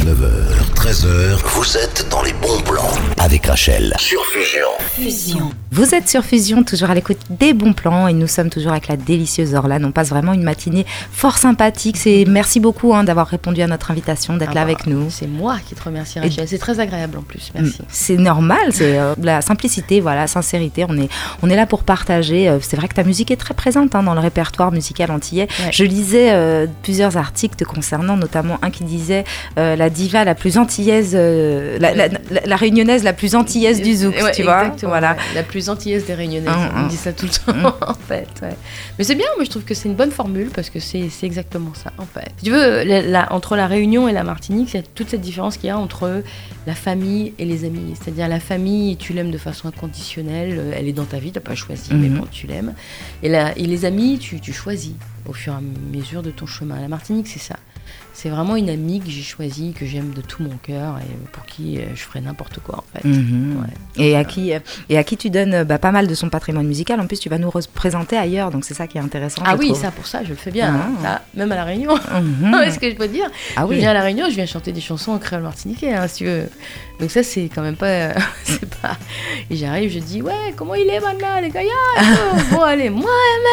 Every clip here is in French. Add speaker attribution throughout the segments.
Speaker 1: 9h, 13h, vous êtes dans les bons plans avec Rachel sur Fusion.
Speaker 2: Vous êtes sur Fusion, toujours à l'écoute des bons plans et nous sommes toujours avec la délicieuse Orlane. On passe vraiment une matinée fort sympathique. Merci beaucoup d'avoir répondu à notre invitation, d'être là avec nous.
Speaker 3: C'est moi qui te remercie, Rachel. C'est très agréable en plus, merci.
Speaker 2: C'est normal, c'est la simplicité, la sincérité. On est là pour partager. C'est vrai que ta musique est très présente dans le répertoire musical antillais. Ouais. Je lisais plusieurs articles te concernant, notamment un qui disait la diva la plus antillaise, la réunionnaise la plus antillaise du zouk, tu vois.
Speaker 3: Exactement, voilà. La plus antillaise des réunionnaises, on dit ça tout le temps en fait. Ouais. Mais c'est bien, moi je trouve que c'est une bonne formule parce que c'est exactement ça en fait. Si tu veux, entre la Réunion et la Martinique, c'est toute cette différence qu'il y a entre la famille et les amis. C'est-à-dire la famille, tu l'aimes de façon inconditionnelle, elle est dans ta vie, tu n'as pas choisi, mais bon, tu l'aimes. Et les amis, tu choisis au fur et à mesure de ton chemin. La Martinique, c'est ça. C'est vraiment une amie que j'ai choisie, que j'aime de tout mon cœur et pour qui je ferais n'importe quoi en fait.
Speaker 2: Ouais. Et à qui tu donnes pas mal de son patrimoine musical. En plus, tu vas nous représenter ailleurs, donc c'est ça qui est intéressant.
Speaker 3: Ah oui, ça pour ça, je le fais bien. Ça, même à La Réunion. Est-ce que je peux te dire Je viens à La Réunion, je viens chanter des chansons en créole martiniquais, si tu veux. Donc ça, c'est quand même pas... Et j'arrive, je dis, ouais, comment il est maintenant, les gars? Bon, allez, moi,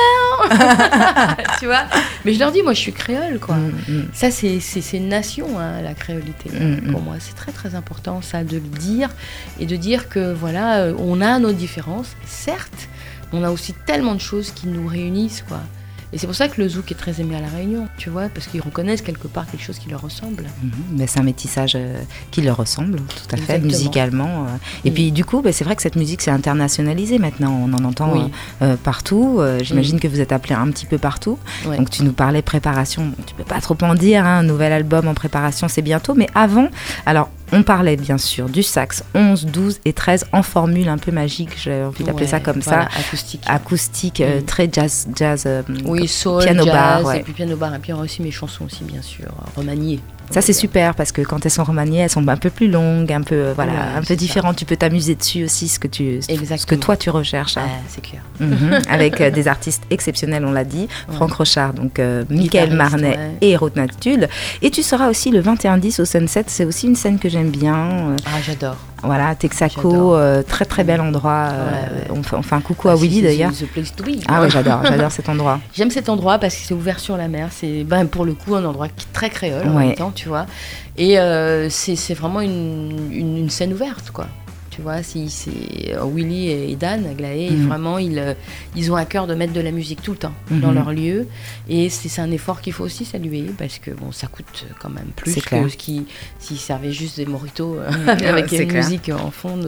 Speaker 3: tu vois. Mais je leur dis, moi, je suis créole, quoi. Ça, c'est une nation, la créolité. Pour moi, c'est très, très important, ça, de le dire. Et de dire que, voilà, on a nos différences, certes, mais on a aussi tellement de choses qui nous réunissent, quoi. Et c'est pour ça que le zouk est très aimé à La Réunion, tu vois, parce qu'ils reconnaissent quelque part quelque chose qui leur ressemble.
Speaker 2: Mais c'est un métissage qui leur ressemble, tout à fait, musicalement. Et puis du coup, c'est vrai que cette musique s'est internationalisée maintenant, on en entend partout. J'imagine que vous êtes appelés un petit peu partout. Ouais. Donc tu nous parlais préparation, tu peux pas trop en dire, un nouvel album en préparation, c'est bientôt. Mais avant, alors on parlait bien sûr du sax 11, 12 et 13 en formule un peu magique, j'ai envie d'appeler ça comme ça. Acoustique, très jazz.
Speaker 3: Oui, soul,
Speaker 2: piano
Speaker 3: jazz,
Speaker 2: bar,
Speaker 3: et puis piano bar, et puis aussi mes chansons aussi, bien sûr, remaniées.
Speaker 2: Ça, c'est super, parce que quand elles sont remaniées, elles sont un peu plus longues, un peu différentes. Tu peux t'amuser dessus aussi, ce que toi, tu recherches.
Speaker 3: C'est clair.
Speaker 2: Avec des artistes exceptionnels, on l'a dit. Franck Rochard, donc Michael Marnet et Ruth Natulle. Et tu seras aussi le 21-10 au Sunset. C'est aussi une scène que j'aime bien.
Speaker 3: J'adore.
Speaker 2: Voilà, Texaco, très très bel endroit. On fait un coucou à Willy d'ailleurs.
Speaker 3: The place to be.
Speaker 2: Ah ouais, j'adore cet endroit.
Speaker 3: J'aime cet endroit parce que c'est ouvert sur la mer. C'est pour le coup un endroit très créole en même temps, tu vois. Et c'est vraiment une scène ouverte, quoi. Tu vois, c'est Willy et Dan Aglaé, vraiment, ils ont à cœur de mettre de la musique tout le temps dans leur lieu. Et c'est un effort qu'il faut aussi saluer, parce que ça coûte quand même plus que s'ils servaient juste des mojitos avec une musique en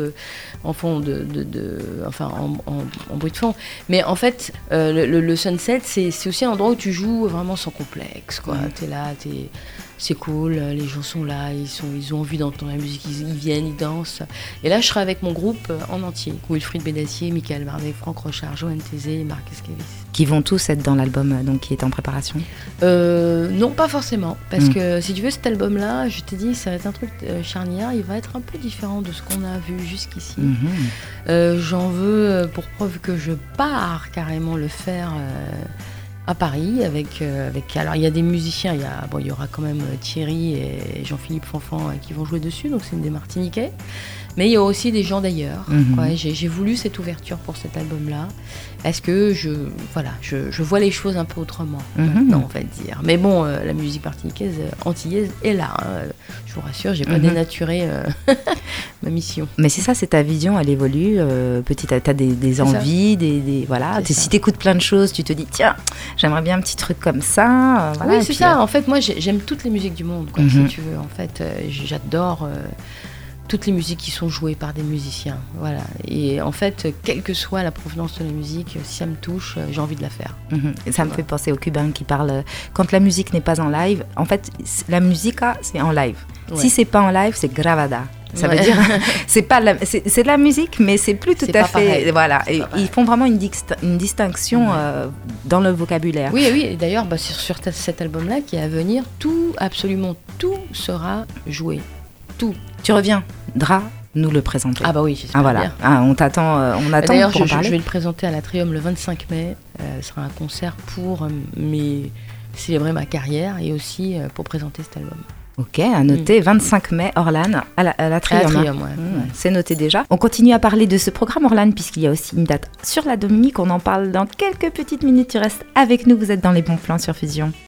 Speaker 3: bruit de fond. Mais en fait, le Sunset, c'est aussi un endroit où tu joues vraiment sans complexe, quoi. T'es là, c'est cool, les gens sont là, ils ont envie d'entendre la musique, ils viennent, ils dansent. Et là, je serai avec mon groupe en entier, Wilfried Bédassier, Michael Marnet, Franck Rochard, Joanne Tézé et Marc Escavis.
Speaker 2: Qui vont tous être dans l'album qui est en préparation?
Speaker 3: Non, pas forcément, parce que si tu veux, cet album-là, je t'ai dit, ça va être un truc charnière, il va être un peu différent de ce qu'on a vu jusqu'ici. J'en veux pour preuve que je pars carrément le faire... à Paris alors il y a des musiciens, il y aura quand même Thierry et Jean-Philippe Fanfan qui vont jouer dessus, donc c'est des Martiniquais, mais il y a aussi des gens d'ailleurs. J'ai voulu cette ouverture pour cet album-là parce que je vois les choses un peu autrement maintenant, on va dire. Mais bon, la musique martiniquaise, antillaise est là, je vous rassure, j'ai pas dénaturé ma mission.
Speaker 2: Mais c'est ça, c'est ta vision, elle évolue petit à petit, t'as des envies, voilà. Si t'écoutes plein de choses, tu te dis tiens, j'aimerais bien un petit truc comme ça.
Speaker 3: Oui, c'est ça. En fait, moi, j'aime toutes les musiques du monde, quoi, si tu veux. En fait, j'adore toutes les musiques qui sont jouées par des musiciens. Voilà. Et en fait, quelle que soit la provenance de la musique, si ça me touche, j'ai envie de la faire.
Speaker 2: Et ça me fait penser aux Cubains qui parlent quand la musique n'est pas en live. En fait, la musica, c'est en live. Ouais. Si c'est pas en live, c'est gravada. Ça veut dire, c'est de la musique, mais c'est plus tout à fait. Pareil. Voilà, et ils font vraiment une distinction dans le vocabulaire.
Speaker 3: Oui. Et d'ailleurs, sur cet album-là qui est à venir, absolument tout sera joué. Tout.
Speaker 2: Tu reviendras nous le présenter.
Speaker 3: Ah bah oui, j'espère bien.
Speaker 2: On t'attend, on attend
Speaker 3: d'ailleurs,
Speaker 2: pour en parler.
Speaker 3: Je vais le présenter à l'Atrium le 25 mai. Ce sera un concert pour célébrer ma carrière et aussi pour présenter cet album.
Speaker 2: Ok, à noter, 25 mai, Orlan, à la Trium. C'est noté déjà. On continue à parler de ce programme Orlan, puisqu'il y a aussi une date sur la Dominique. On en parle dans quelques petites minutes. Tu restes avec nous, vous êtes dans les bons plans sur Fusion.